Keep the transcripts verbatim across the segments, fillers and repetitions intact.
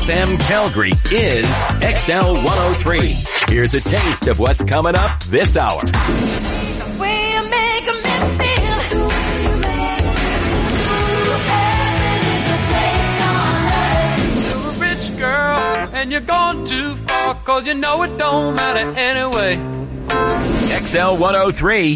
M Calgary is X L one oh three. Here's a taste of what's coming up this hour. Way you make a man feel. You're a rich girl and you're gone too far, cause you know it don't matter anyway. X L one oh three.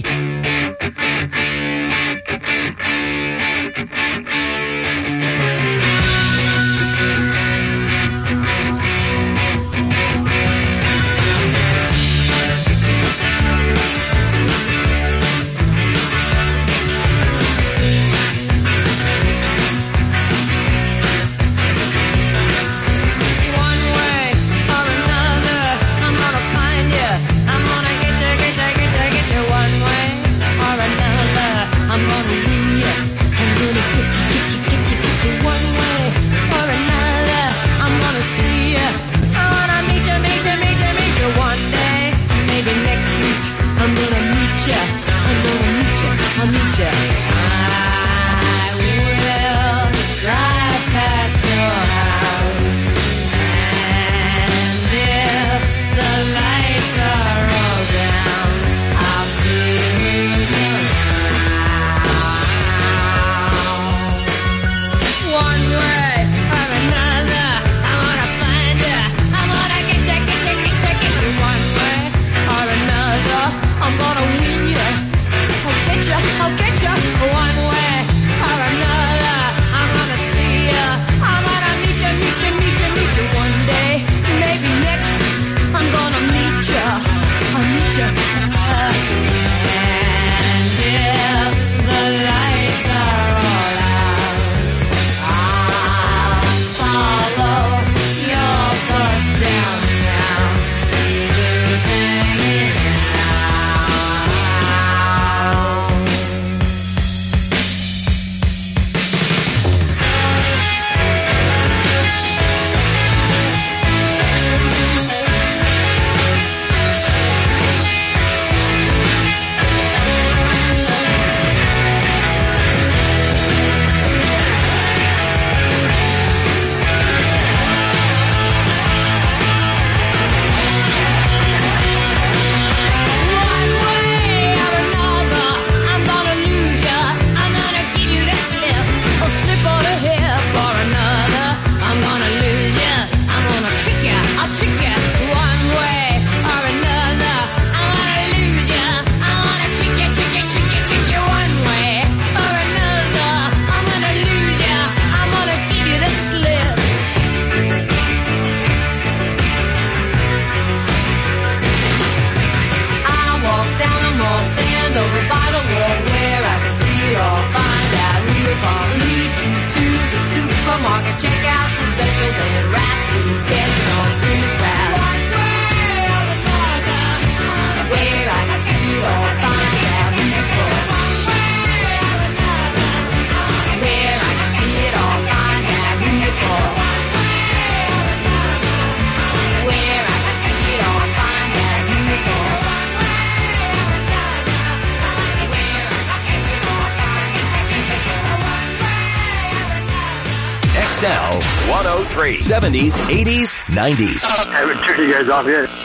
X L one oh three. seventies, eighties, nineties. I haven't turned you guys off yet.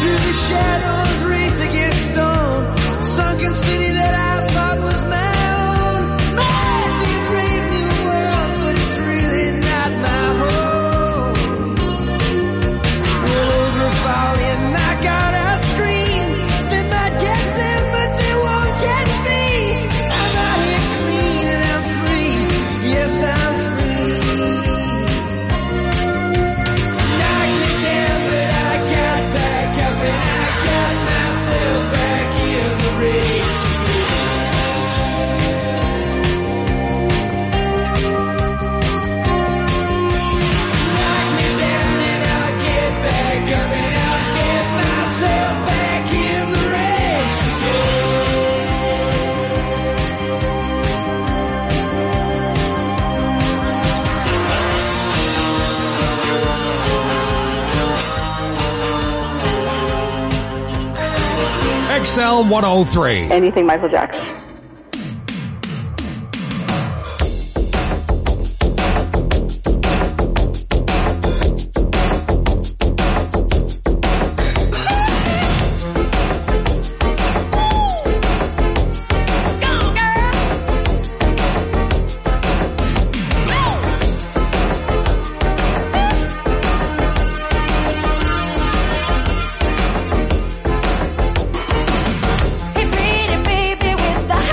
through the shadows, race against stone. Sunken city that I thought was my own. Might be a brave new world, but it's really not my home. Well, over falling, I gotta scream. They might catch them, but they won't catch me. I'm out here clean and I'm free. Yes, I'm free. Knocked me down, but I got back up and I got myself back in the race. Knock me down and I'll get back up and I'll get myself back in the race X L one oh three. Anything Michael Jackson. Hey, pretty baby with the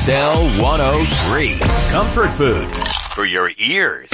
X L one oh three. Comfort food for your ears.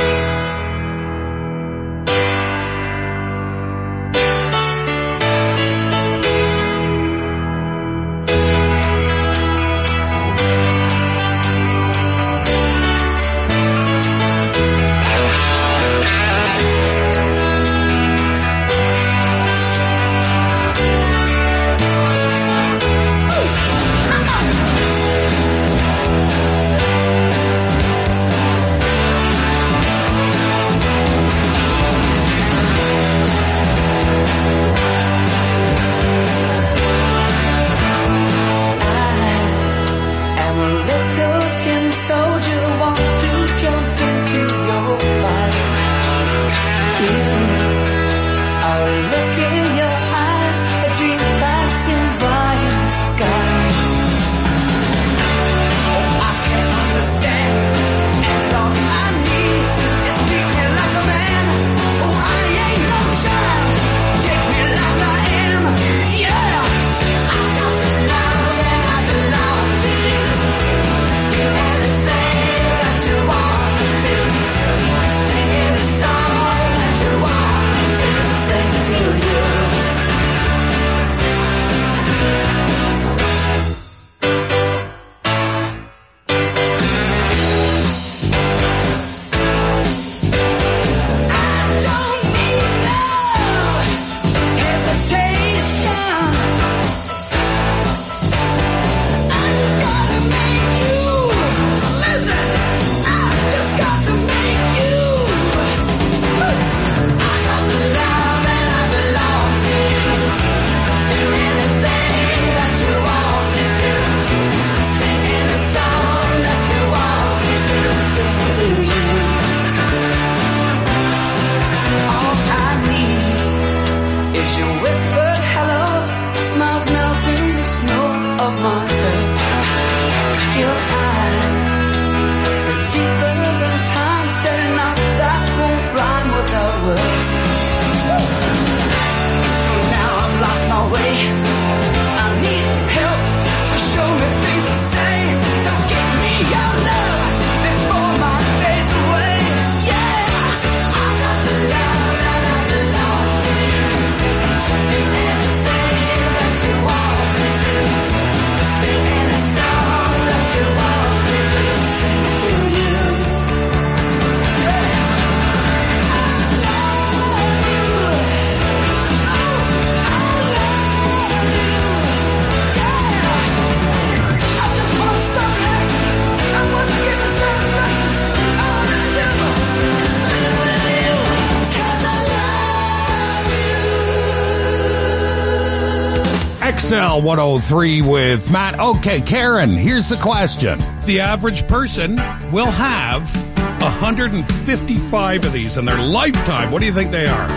X L one oh three with Matt. Okay, Karen, here's the question. The average person will have one hundred fifty-five of these in their lifetime. What do you think they are?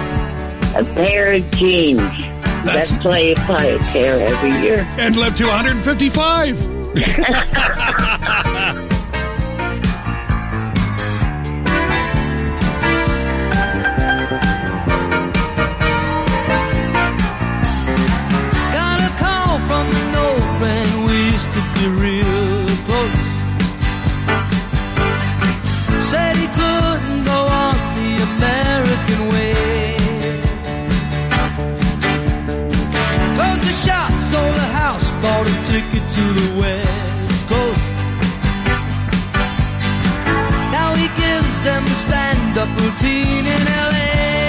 A pair of jeans. That's- That's why you buy a pair every year. And live to one hundred fifty-five. Got a call from an old friend, we used to be real close. Said he couldn't go on the American way. Closed the shop, sold a house, bought a ticket to the West Coast. Now he gives them a stand-up routine in L A.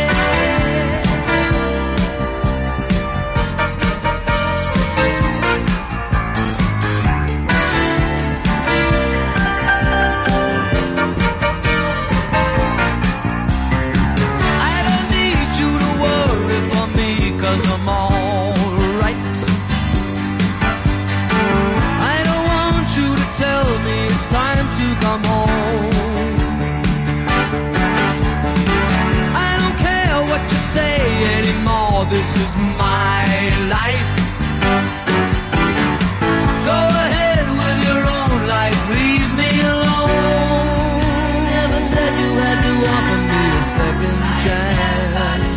This is my life. Go ahead with your own life. Leave me alone. Never said you had to offer me a second chance.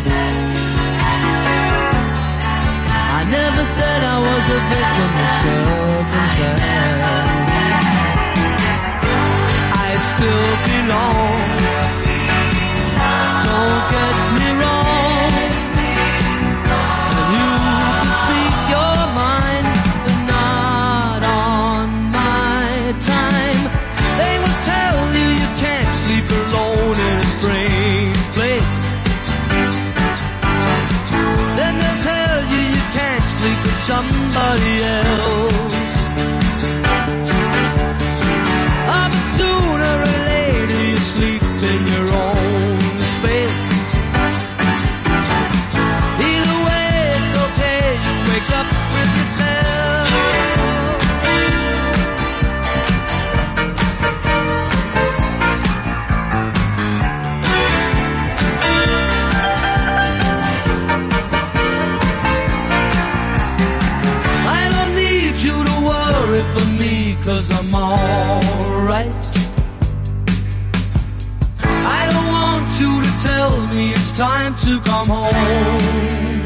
I never said I was a victim of circumstance. belong. Don't get me wrong. And you can speak your mind, but not on my time. They will tell you you can't sleep alone in a strange place. Then they'll tell you you can't sleep with somebody else. Ah, but sooner or later you sleep in your own space. Either way, it's okay, you wake up with yourself. I don't need you to worry for me, 'cause I'm alright. I don't want you to tell me it's time to come home.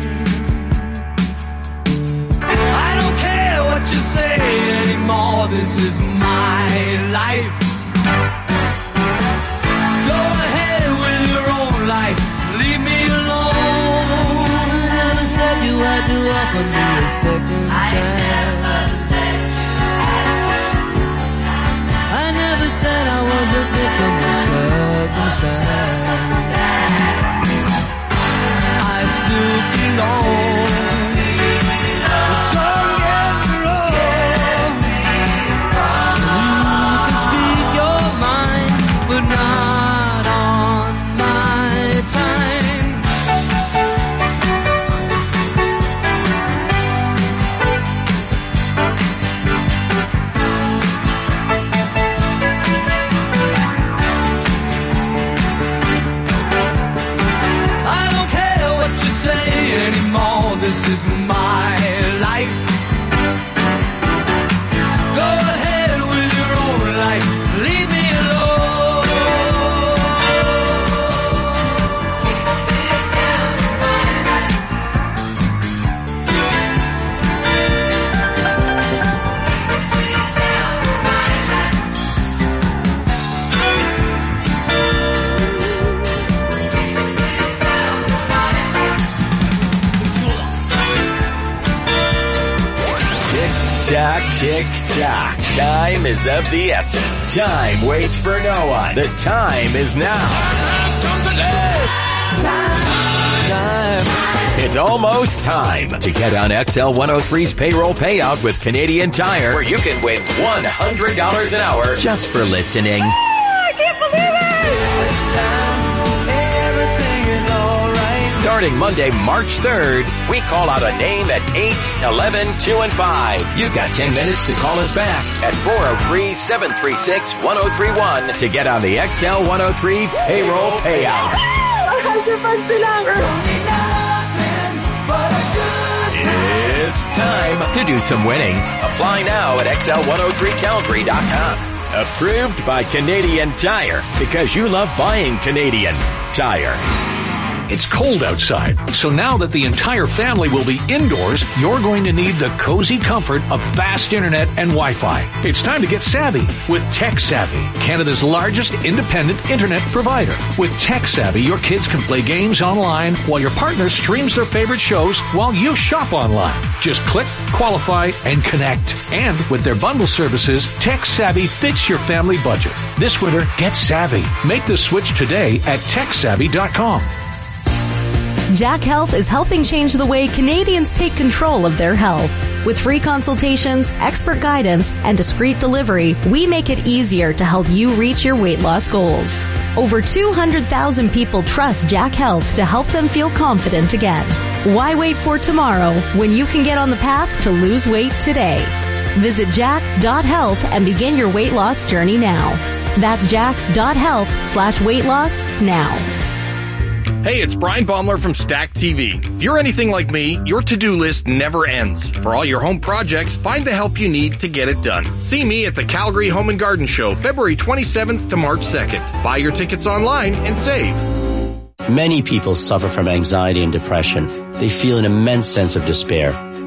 I don't care what you say anymore, this is my life. Go ahead with your own life, leave me alone. I never said you had to offer me a second chance. I never said I was a victim of circumstance. I still belong. But don't get me wrong. You can speak your mind, but not on my time. I don't care what you say anymore, this is my life. Go ahead with your own life, leave me Tick, tick, tock. Time is of the essence. Time waits for no one. The time is now. It's almost time to get on X L one oh three's payroll payout with Canadian Tire, where you can win one hundred dollars an hour just for listening. I can't believe everything is alright. Starting Monday, March third, we call out a name at eight, eleven, two, and five. You've got ten minutes to call us back at four oh three, seven three six, one oh three one to get on the X L one oh three payroll payout. It's time to do some winning. Apply now at X L one oh three Calgary dot com. Approved by Canadian Tire, because you love buying Canadian Tire. It's cold outside, so now that the entire family will be indoors, you're going to need the cozy comfort of fast internet and Wi-Fi. It's time to get savvy with TechSavvy, Canada's largest independent internet provider. With TechSavvy, your kids can play games online while your partner streams their favorite shows while you shop online. Just click, qualify, and connect. And with their bundle services, TechSavvy fits your family budget. This winter, get savvy. Make the switch today at tech savvy dot com. Jack Health is helping change the way Canadians take control of their health. With free consultations, expert guidance, and discreet delivery, we make it easier to help you reach your weight loss goals. Over two hundred thousand people trust Jack Health to help them feel confident again. Why wait for tomorrow when you can get on the path to lose weight today? Visit jack dot health and begin your weight loss journey now. That's jack dot health slash weight loss now. Hey, it's Brian Baumler from Stack T V. If you're anything like me, your to-do list never ends. For all your home projects, find the help you need to get it done. See me at the Calgary Home and Garden Show, February twenty-seventh to March second. Buy your tickets online and save. Many people suffer from anxiety and depression. They feel an immense sense of despair.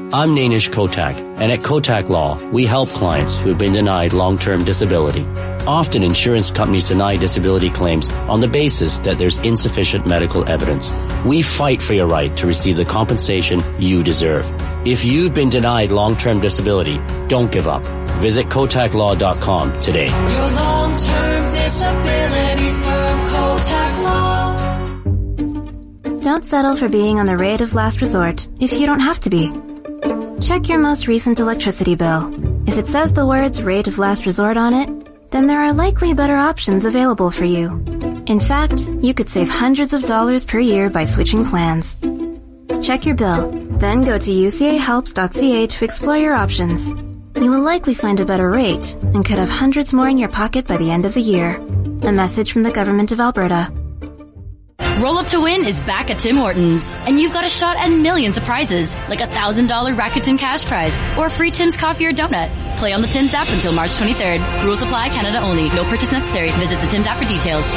I'm Nainish Kotak, and at Kotak Law, we help clients who have been denied long-term disability. Often insurance companies deny disability claims on the basis that there's insufficient medical evidence. We fight for your right to receive the compensation you deserve. If you've been denied long-term disability, don't give up. Visit kotak law dot com today. Your long-term disability firm, Kotak Law. Don't settle for being on the rate of last resort if you don't have to be. Check your most recent electricity bill. If it says the words rate of last resort on it, then there are likely better options available for you. In fact, you could save hundreds of dollars per year by switching plans. Check your bill, then go to u c a helps dot c a to explore your options. You will likely find a better rate and could have hundreds more in your pocket by the end of the year. A message from the Government of Alberta. Roll Up to Win is back at Tim Hortons, and you've got a shot at millions of prizes, like a one thousand dollars Rakuten cash prize or a free Tim's coffee or donut. Play on the Tim's app until March twenty-third. Rules apply, Canada only. No purchase necessary. Visit the Tim's app for details.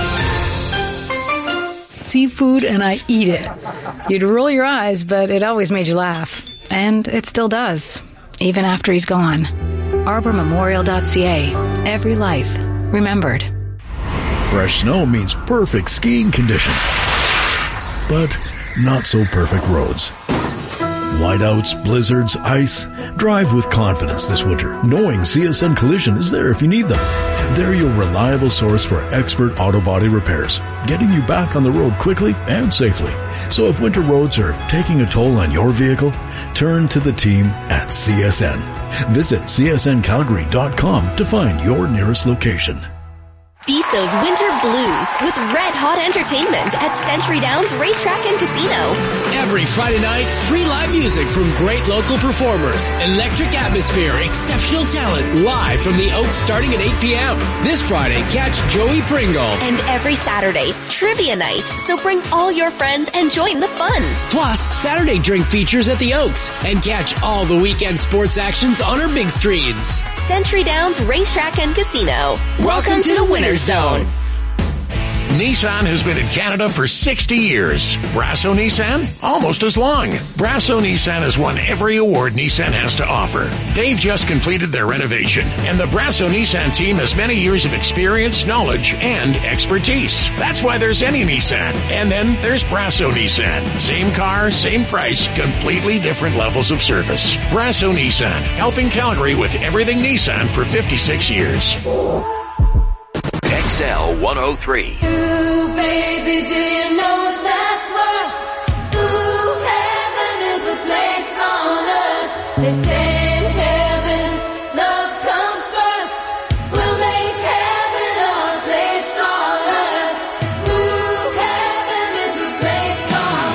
Seafood, and I eat it. You'd roll your eyes, but it always made you laugh. And it still does, even after he's gone. arbor memorial dot c a. Every life remembered. Fresh snow means perfect skiing conditions, but not so perfect roads. Whiteouts, blizzards, ice. Drive with confidence this winter, knowing C S N Collision is there if you need them. They're your reliable source for expert auto body repairs, getting you back on the road quickly and safely. So if winter roads are taking a toll on your vehicle, turn to the team at C S N. Visit c s n calgary dot com to find your nearest location. Beat those winter blues with red-hot entertainment at Century Downs Racetrack and Casino. Every Friday night, free live music from great local performers, electric atmosphere, exceptional talent, live from the Oaks starting at eight p.m. This Friday, catch Joey Pringle. And every Saturday, trivia night. So bring all your friends and join the fun. Plus, Saturday drink features at the Oaks. And catch all the weekend sports actions on our big screens. Century Downs Racetrack and Casino. Welcome, Welcome to, to the Winter Zone. Nissan has been in Canada for sixty years. Brasso Nissan? Almost as long. Brasso Nissan has won every award Nissan has to offer. They've just completed their renovation, and the Brasso Nissan team has many years of experience, knowledge, and expertise. That's why there's any Nissan. And then there's Brasso Nissan. Same car, same price, completely different levels of service. Brasso Nissan, helping Calgary with everything Nissan for fifty-six years. X L one oh three. Ooh, baby, do you know what that's worth? Ooh, heaven is a place on earth. They say in heaven, love comes first. We'll make heaven our place on earth. Ooh, heaven is a place on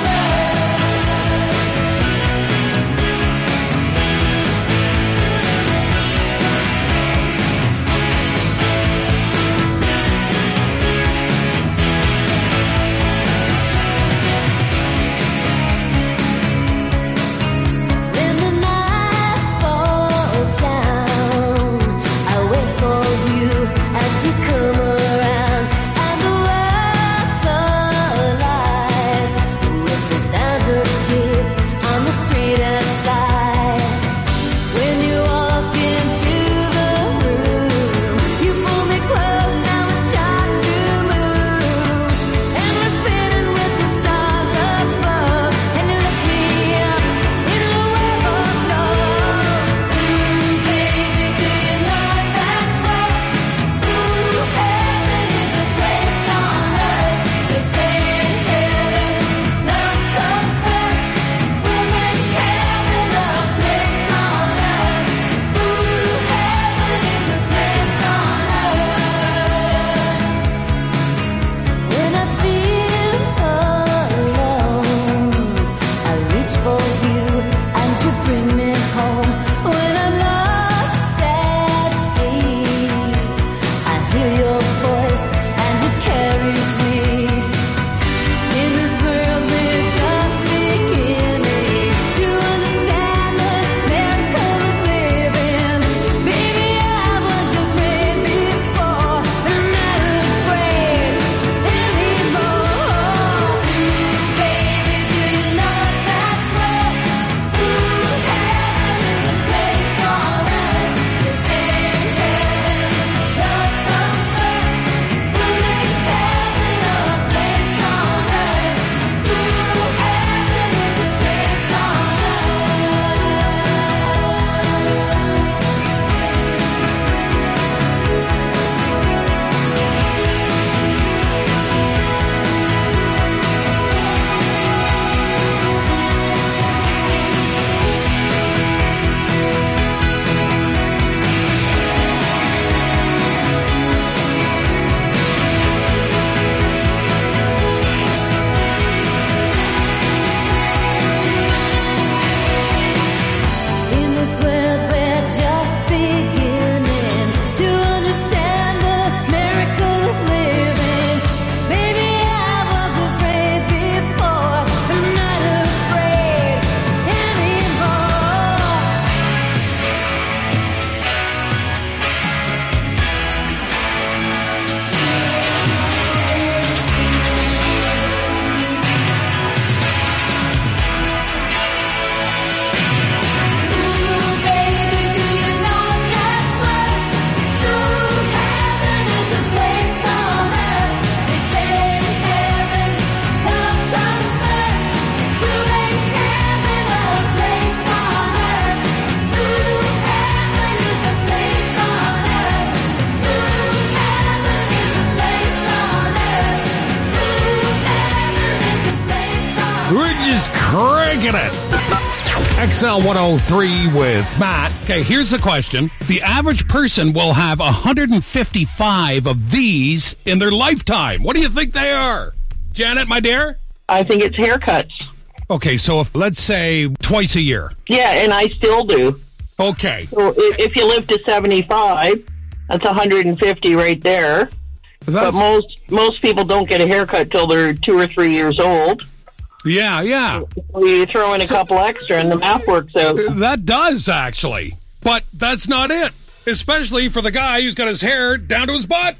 Making it. X L one oh three with Matt. Okay, here's the question. The average person will have one hundred fifty-five of these in their lifetime. What do you think they are? Janet, my dear? I think it's haircuts. Okay, so if let's say twice a year. Yeah, and I still do. Okay. So if, if you live to seventy-five, that's one hundred fifty right there. That's... But most most people don't get a haircut till they're two or three years old. Yeah, yeah. So you throw in a couple extra and the math works out. That does, actually. But that's not it. Especially for the guy who's got his hair down to his butt.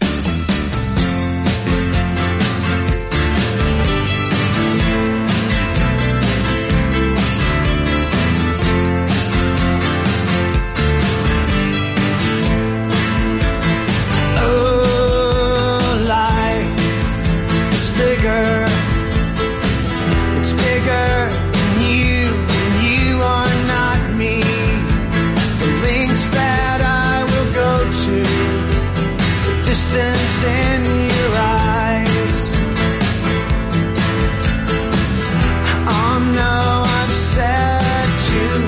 Oh, life is bigger. It's bigger than you, and you are not me. The links that I will go to, the distance in your eyes. Oh no, I've said too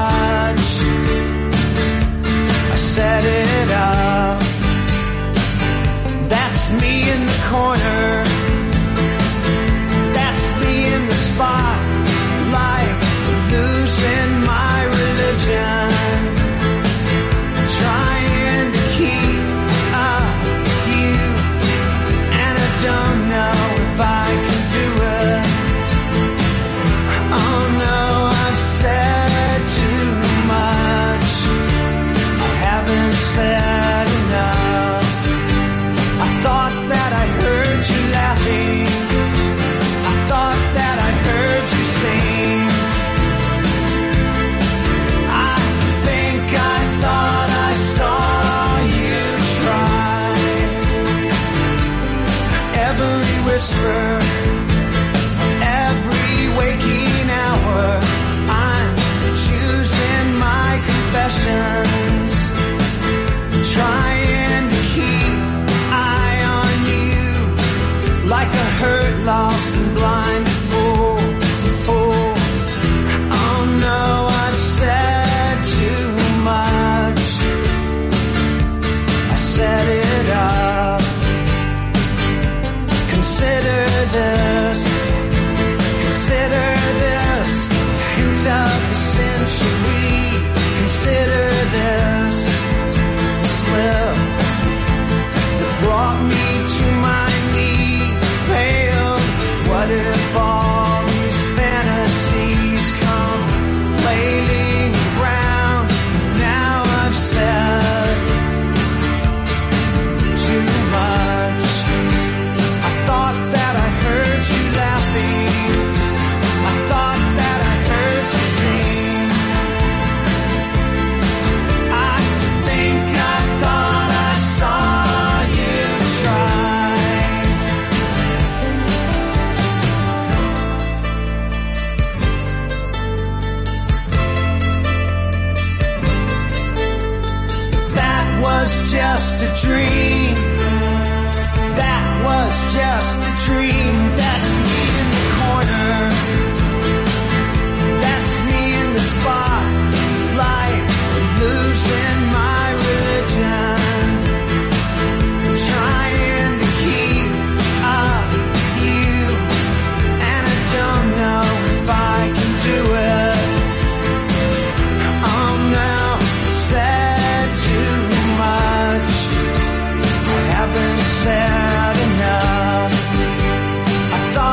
much. I set it up. That's me in the corner. That's me in the spotlight, losing my religion, trying to keep up with you, and I don't know if I can do it. Oh no, I've said too much. I haven't said enough. I thought that I heard you laughing. I thought that I heard you sing. I think I thought I saw you try. Every whisper, every waking hour, I'm choosing my confessions, trying to keep eye on you, like a hurt, lost and blind. Oh, oh, oh no, I've said too much. I set it up. Consider this, consider this, hint of the century. Consider this slip that brought me to my knees, pale. What if all these fantasies come flailing around? Now I've said too much. I thought that I heard you laughing. I thought that I heard you sing. I think I thought I saw you try. That was just a dream. That was just a dream. That's me in the corner. That's me in the spotlight, losing my religion, trying to keep up with you, and I don't know if I can do it. Oh no, said too much. I haven't said enough. I thought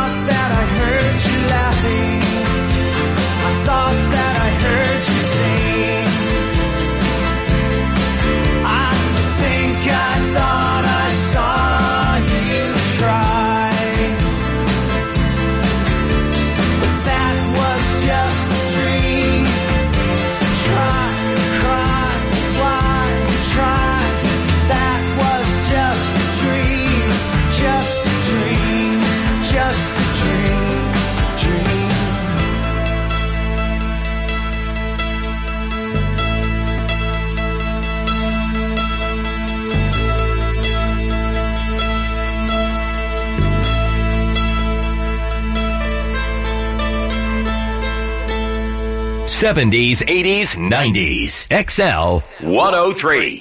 seventies, eighties, nineties. X L one oh three.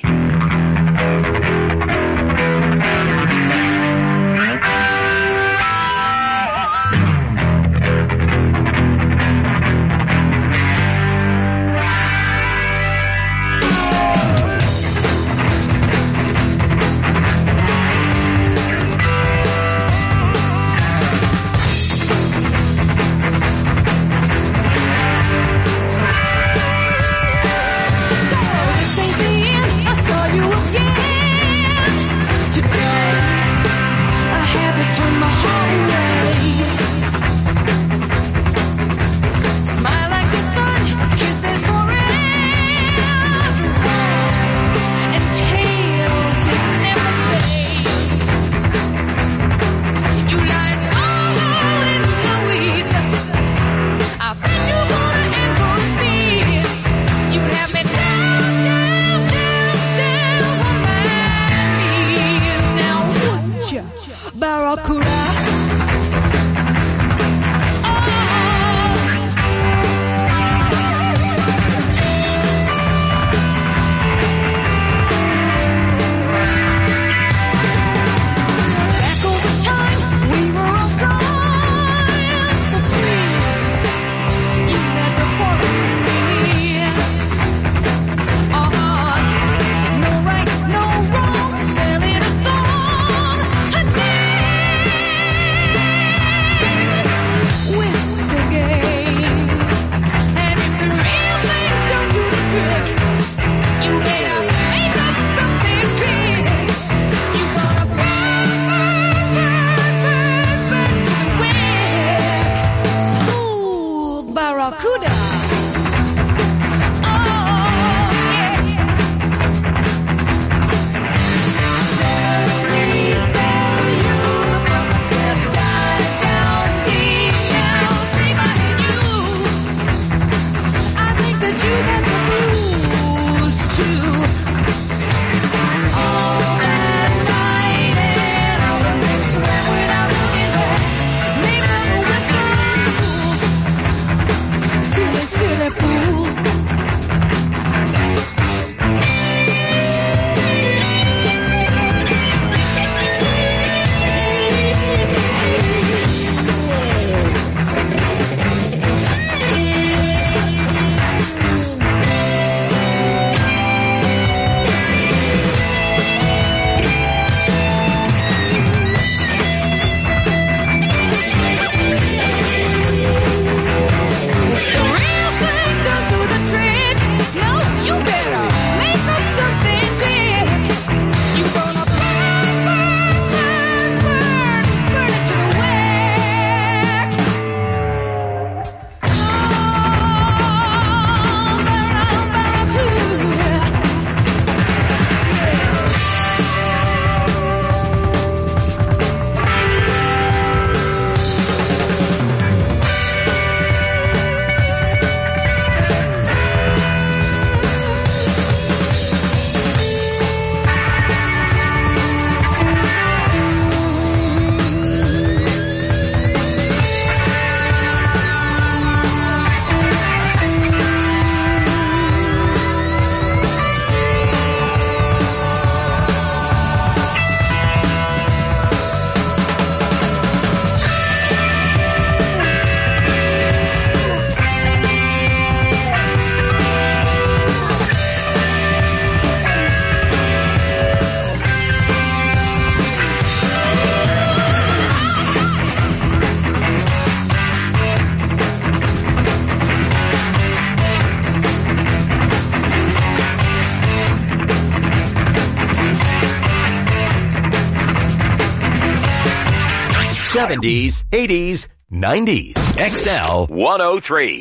seventies, eighties, nineties. X L one oh three.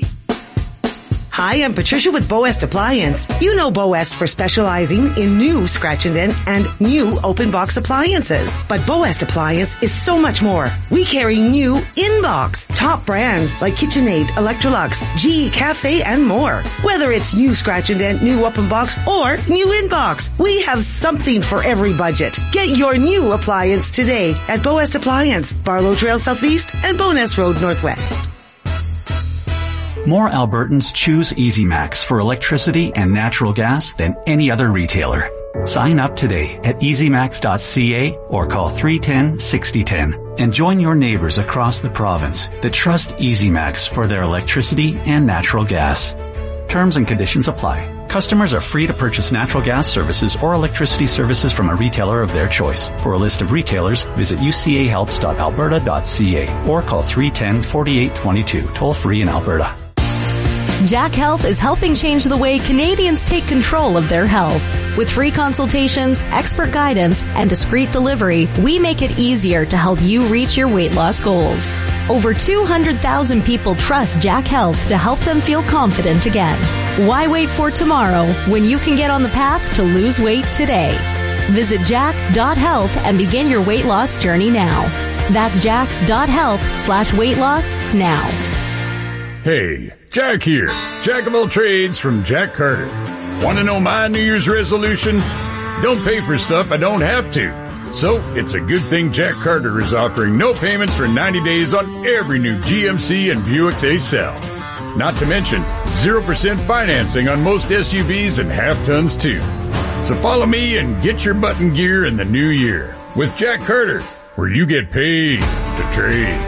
Hi, I'm Patricia with Boest Appliance. You know Boest for specializing in new scratch and dent and new open box appliances. But Boest Appliance is so much more. We carry new in-box, top brands like KitchenAid, Electrolux, G E Cafe, and more. Whether it's new scratch and dent, new open box, or new in-box, we have something for every budget. Get your new appliance today at Boest Appliance, Barlow Trail Southeast and Bowness Road Northwest. More Albertans choose EasyMax for electricity and natural gas than any other retailer. Sign up today at easy max dot c a or call three one zero, six zero one zero and join your neighbors across the province that trust EasyMax for their electricity and natural gas. Terms and conditions apply. Customers are free to purchase natural gas services or electricity services from a retailer of their choice. For a list of retailers, visit u c a helps dot alberta dot c a or call three one zero, four eight two two, toll free in Alberta. Jack Health is helping change the way Canadians take control of their health. With free consultations, expert guidance, and discreet delivery, we make it easier to help you reach your weight loss goals. Over two hundred thousand people trust Jack Health to help them feel confident again. Why wait for tomorrow when you can get on the path to lose weight today? Visit jack dot health and begin your weight loss journey now. That's jack dot health slash weight loss now. Hey, Jack here. Jack of all trades from Jack Carter. Want to know my New Year's resolution? Don't pay for stuff I don't have to. So, it's a good thing Jack Carter is offering no payments for ninety days on every new G M C and Buick they sell. Not to mention, zero percent financing on most S U Vs and half-tons too. So follow me and get your button gear in the new year with Jack Carter, where you get paid to trade.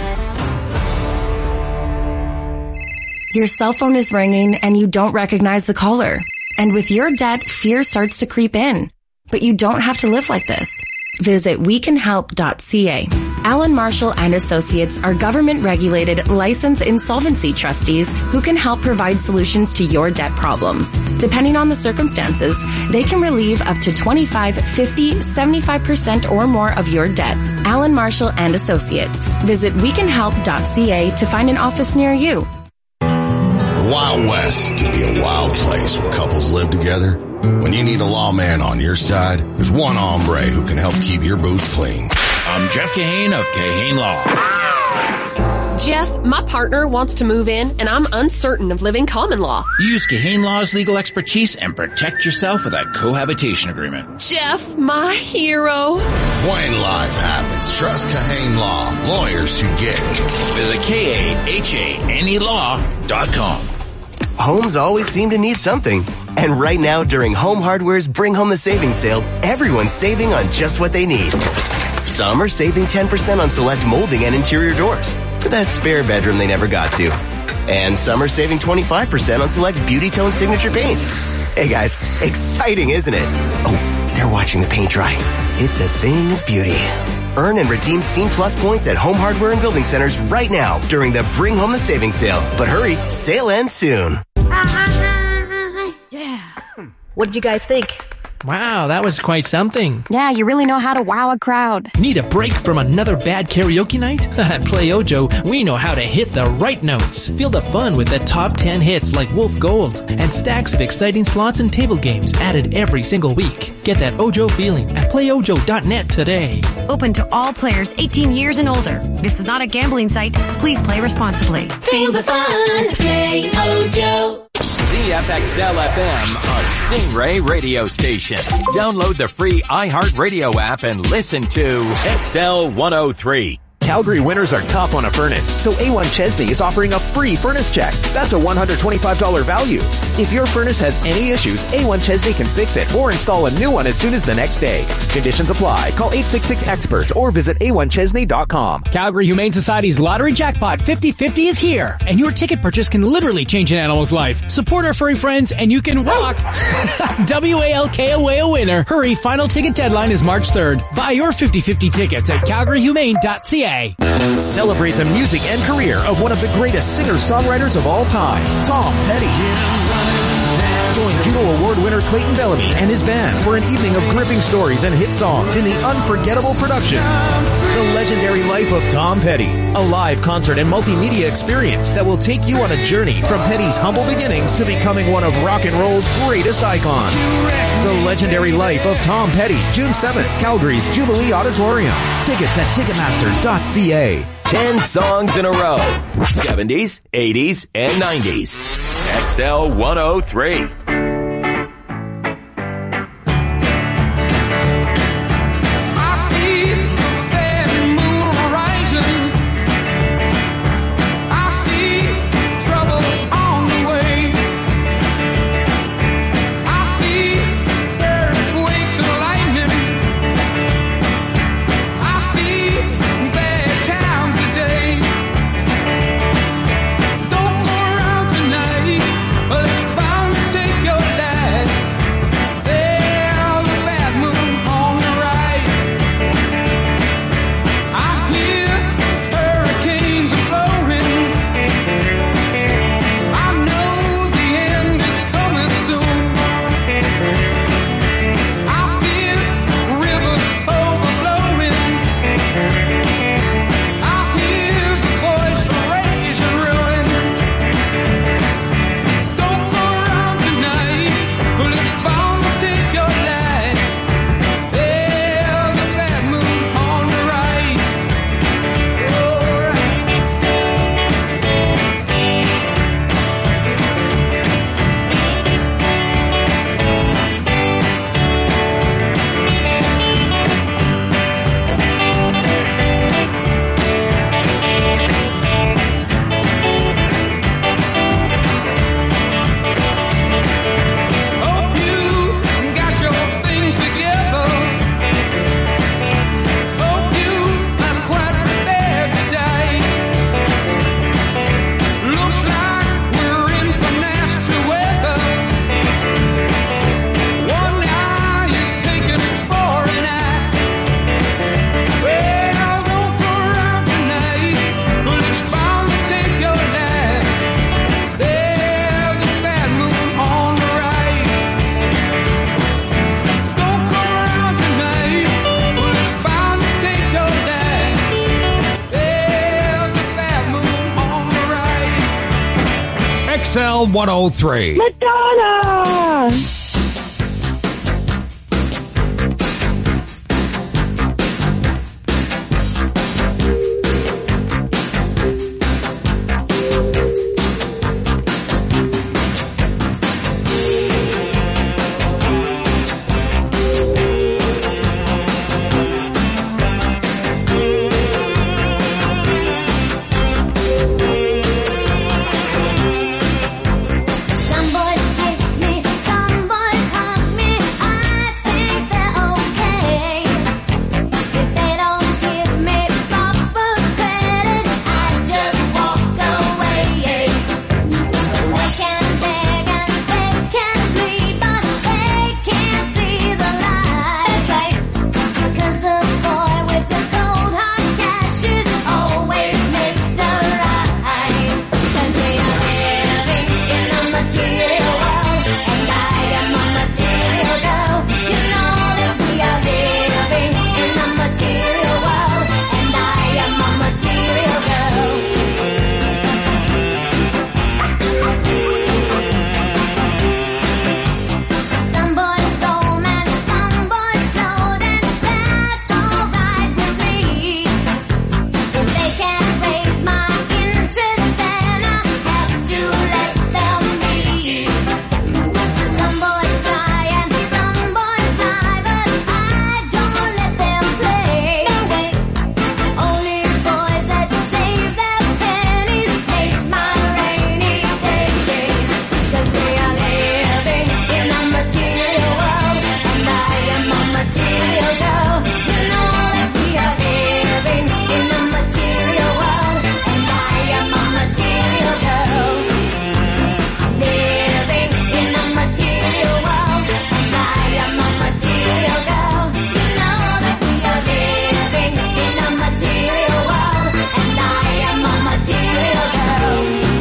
Your cell phone is ringing and you don't recognize the caller. And with your debt, fear starts to creep in. But you don't have to live like this. Visit we can help dot c a. Allen Marshall and Associates are government-regulated, licensed insolvency trustees who can help provide solutions to your debt problems. Depending on the circumstances, they can relieve up to twenty-five, fifty, seventy-five percent or more of your debt. Allen Marshall and Associates. Visit we can help dot c a to find an office near you. The Wild West can be a wild place when couples live together. When you need a lawman on your side, there's one hombre who can help keep your boots clean. I'm Jeff Kahane of Kahane Law. Jeff, my partner wants to move in, and I'm uncertain of living common law. Use Kahane Law's legal expertise and protect yourself with a cohabitation agreement. Jeff, my hero. When life happens, trust Kahane Law. Lawyers who get it. Visit K A H A N E law dot com. Homes always seem to need something. And right now, during Home Hardware's Bring Home the Savings sale, everyone's saving on just what they need. Some are saving ten percent on select molding and interior doors for that spare bedroom they never got to. And some are saving twenty-five percent on select Beauty Tone signature paint. Hey guys, exciting, isn't it? Oh, they're watching the paint dry. It's a thing of beauty. Earn and redeem Scene Plus points at Home Hardware and Building Centers right now during the Bring Home the Savings sale. But hurry, sale ends soon. Yeah. What did you guys think? Wow, that was quite something. Yeah, you really know how to wow a crowd. Need a break from another bad karaoke night? At Play Ojo, we know how to hit the right notes. Feel the fun with the top ten hits like Wolf Gold and stacks of exciting slots and table games added every single week. Get that Ojo feeling at play ojo dot net today. Open to all players eighteen years and older. This is not a gambling site. Please play responsibly. Feel the fun. Play Ojo. The F X L F M, a Stingray radio station. Download the free iHeartRadio app and listen to X L one oh three. Calgary winters are tough on a furnace, so A one Chesney is offering a free furnace check. That's a one hundred twenty-five dollars value. If your furnace has any issues, A one Chesney can fix it or install a new one as soon as the next day. Conditions apply. Call eight six six experts or visit a one chesney dot com. Calgary Humane Society's Lottery Jackpot fifty fifty is here, and your ticket purchase can literally change an animal's life. Support our furry friends, and you can walk W A L K away a winner. Hurry, final ticket deadline is March third. Buy your fifty fifty tickets at calgary humane dot c a. Celebrate the music and career of one of the greatest singer-songwriters of all time, Tom Petty. Join Juno Award winner Clayton Bellamy and his band for an evening of gripping stories and hit songs in the unforgettable production, The Legendary Life of Tom Petty, a live concert and multimedia experience that will take you on a journey from Petty's humble beginnings to becoming one of rock and roll's greatest icons. The Legendary Life of Tom Petty, June seventh, Calgary's Jubilee Auditorium. Tickets at ticketmaster dot c a. Ten songs in a row. seventies, eighties, and nineties. X L one oh three. Trouble on one oh three. Madonna! Some boys kiss me, some boys hug me. I think they're okay. If they don't give me proper credit, I just walk away. They can beg and they can plead, but they can't see the light. That's right. 'Cause the boy with the cold hard cash is always Mister Right. 'Cause we are living in a material world, and I am a material girl. You know that we are living in a material world, and I am a material girl. Some boys roam and some boys float, and that's alright with me. If they can't raise my interest, then I have to let them be. Some boys try and some boys lie, but I don't let them play. Only boys that save their pennies make my rainy day. 'Cause we are living in a material world, and I am a material girl. You know that we are living in a material world, and I am a material girl. Living in a material world, and I am a material girl. You know that we are living in a material world, and I am a material girl.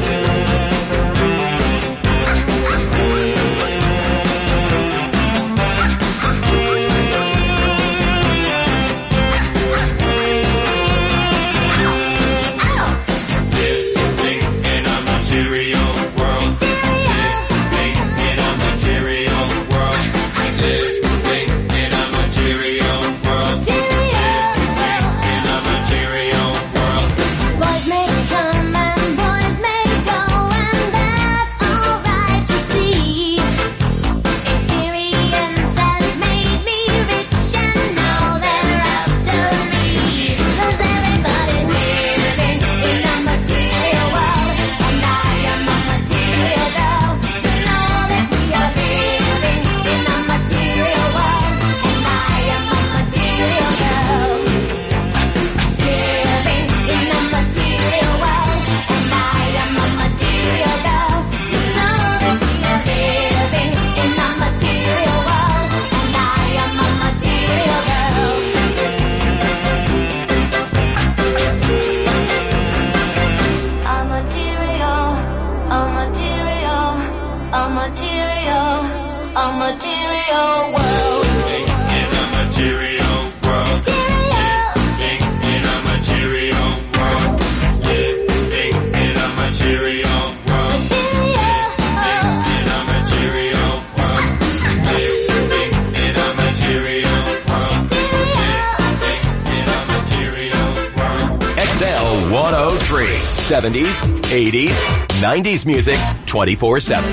Living in a material world. Living in a material world. Living in a material world. Living in a material world. Boys may come and boys may go, and that's alright, you see. Experience has made me rich, and now they're after me. 'Cause everybody's living in a material world, and I am a material girl. You know that we are living in a material world, and I am a material girl. Living in a material world, and I am a material girl. You know that we are living in a material world, and I am a material girl. A material, a material, a material, a material world. In a material world. Living in a material world. Living in a material world. Living in a material world. Living in a material world. Living in a material world. X L one oh three. seventies, eighties, nineties music twenty-four seven.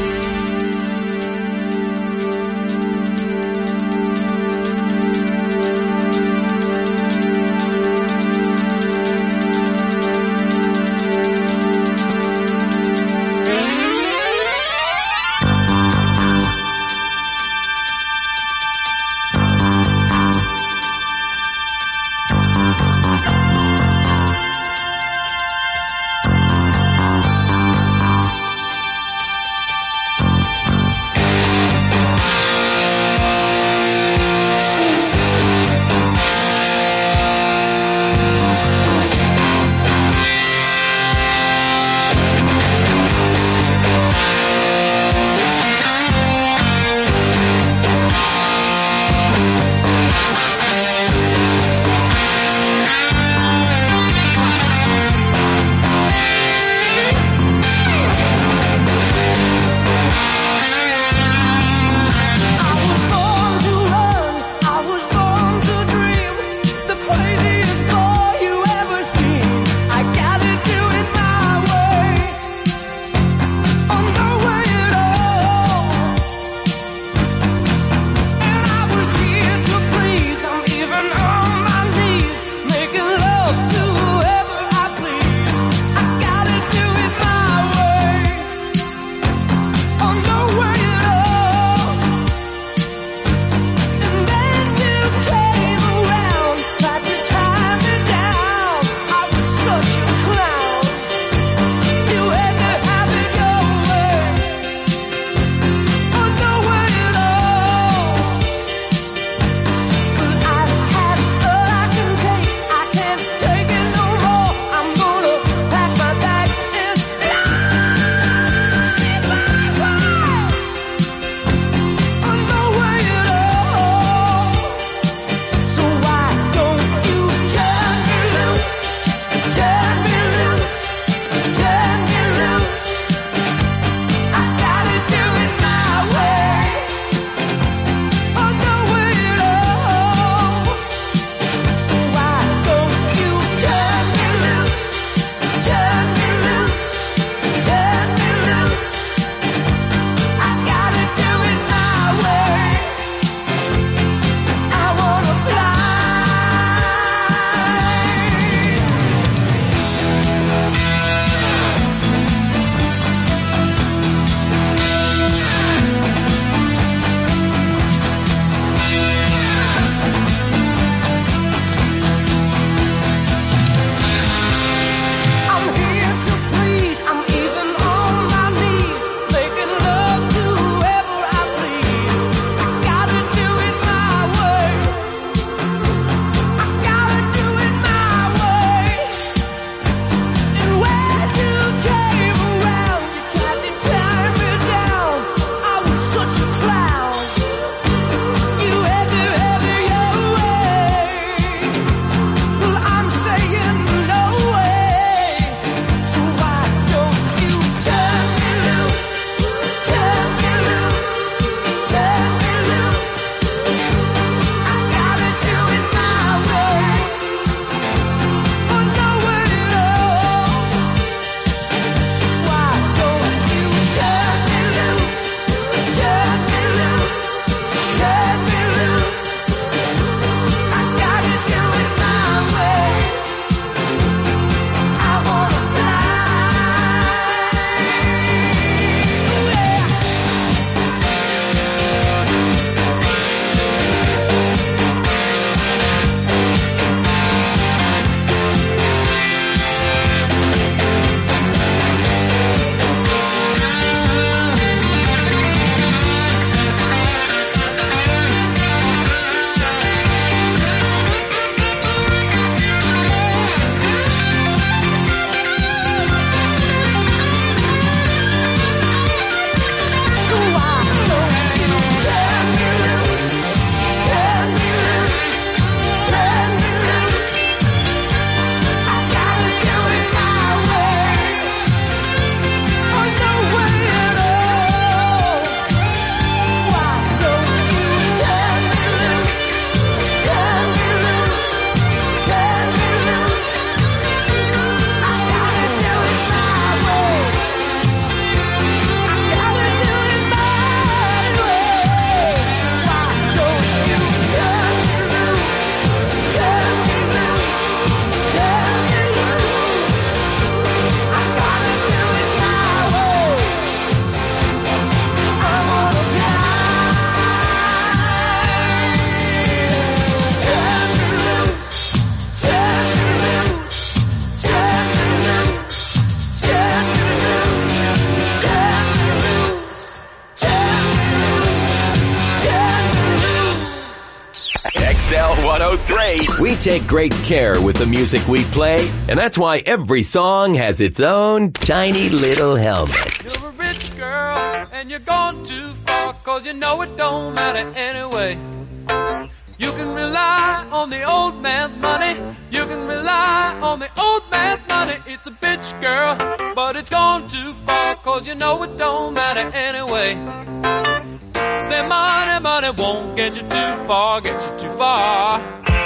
X L one oh three. We take great care with the music we play, and that's why every song has its own tiny little helmet. You're a rich girl, and you're gone too far, cause you know it don't matter anyway. You can rely on the old man's money. You can rely on the old man's money. It's a bitch, girl, but it's gone too far, cause you know it don't matter anyway. Say money, money won't get you too far, get you too far.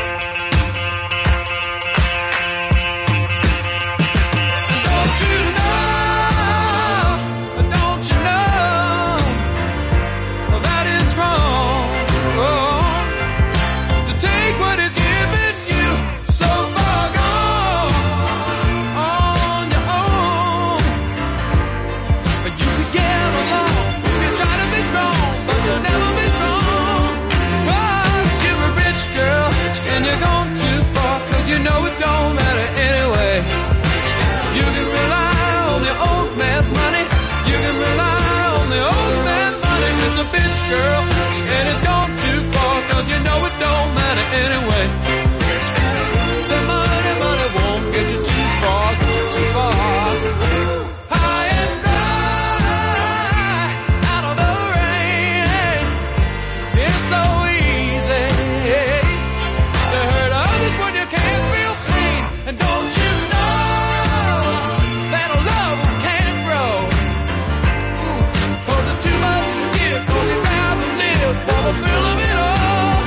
Don't you know, don't you know that it's wrong? Oh. Take what is given you, so far gone on your own. You can get along, you try to be strong, but you'll never be strong. Cause you're a rich girl, and you're gone too far, cause you know it don't matter anyway. You can rely on the old man's money, you can rely on the old man's money. It's a bitch, girl, and it's gone too far, cause you know it don't matter anyway. Say money, money won't get you too far, get you too far. High and dry, out of the rain. It's so easy to hurt others when you can't feel pain. And don't you know that a love can't grow? Cause it's too much to give, cause you gotta live for the thrill of it all.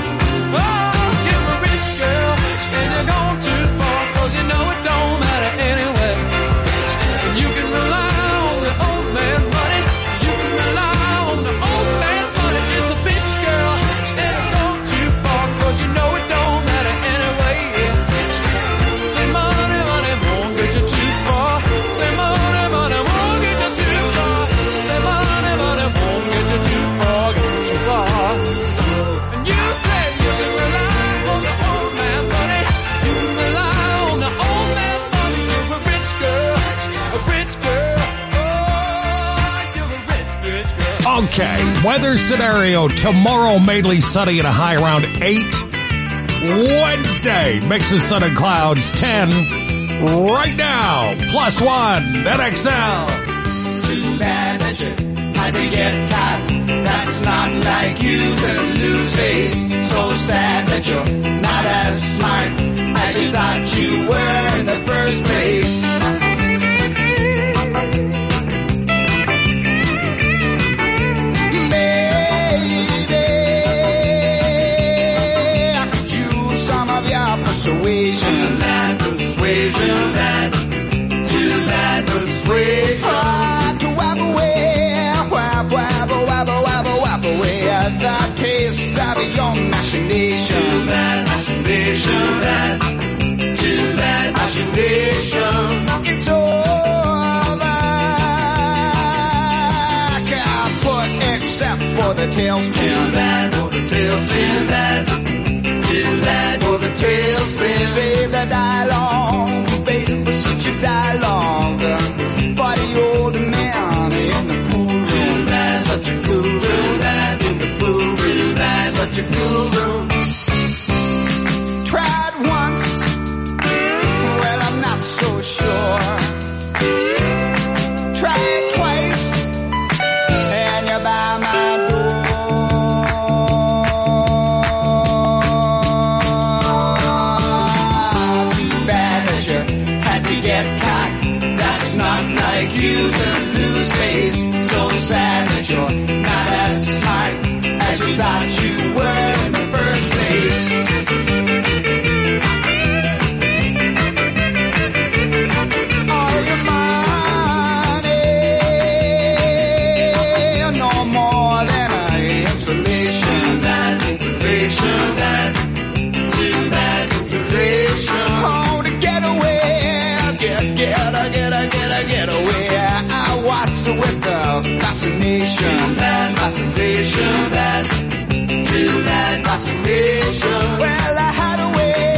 Okay, weather scenario tomorrow, mainly sunny and a high around eight. Wednesday, mix of sun and clouds, ten. Right now, plus one, N X L. Too bad that you had to get caught. That's not like you to lose face. So sad that you're not as smart as you thought you were in the first place. Persuasion, too bad persuasion, too bad, too bad persuasion. Ah, to wap away, wap, wap, wap, wap, wap away that taste of your machination. Too bad machination, too bad, too bad machination. It's over, kaput, except for the tails. Too bad for the tails, too bad. Too bad for the tailspin. Save the dialogue, baby, such a dialogue. For the old man in the pool. Too bad, such a cool room. Too bad in the pool. Too bad, such a cool room. Tried once, well, I'm not so sure. Tried twice, and you're by my door. Not like you to lose face. So sad that you're not as smart as you thought you were in the first place. All your money, no more than an insulation. Too bad insulation, bad, too bad insulation. Oh, to get away, get, get, get, get, get. Get away, I watched it with the fascination. Too bad fascination, bad, too bad fascination. Well, I had a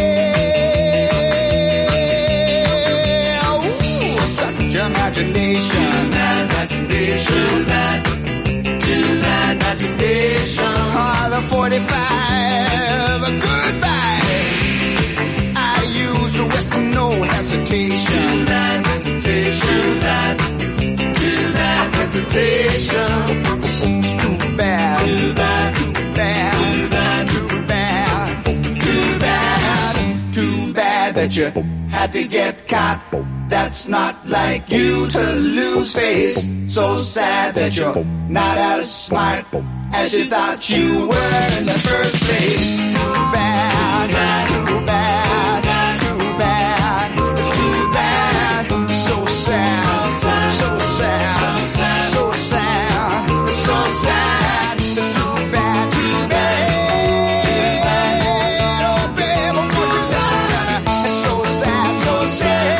way, ooh, such imagination. Too bad imagination, too bad, too bad imagination. Ah, the forty-five, a goodbye. hesitation. Too bad hesitation. Too bad, too bad hesitation. It's too bad. Too bad. Too bad. Too bad. Too bad. Too bad that you had to get caught. That's not like you to lose face. So sad that you're not as smart as you thought you were in the first place. Too bad, too bad, too bad. It's too bad, so sad, so sad, so sad, it's so sad. It's too bad, too bad. Oh babe, won't you listen to me? It's so sad, so sad.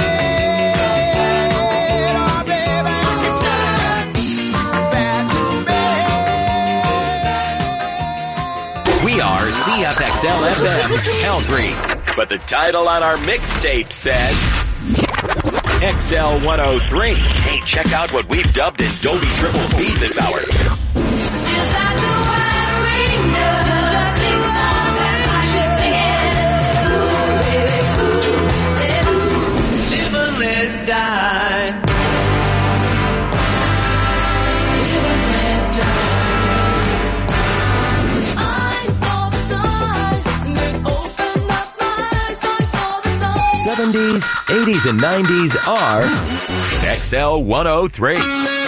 We are C F X L F M, Calgary. But the title on our mixtape says X L one oh three. Hey, check out what we've dubbed in Dolby Triple Speed this hour. Live and let die. seventies, eighties, and nineties are X L one oh three.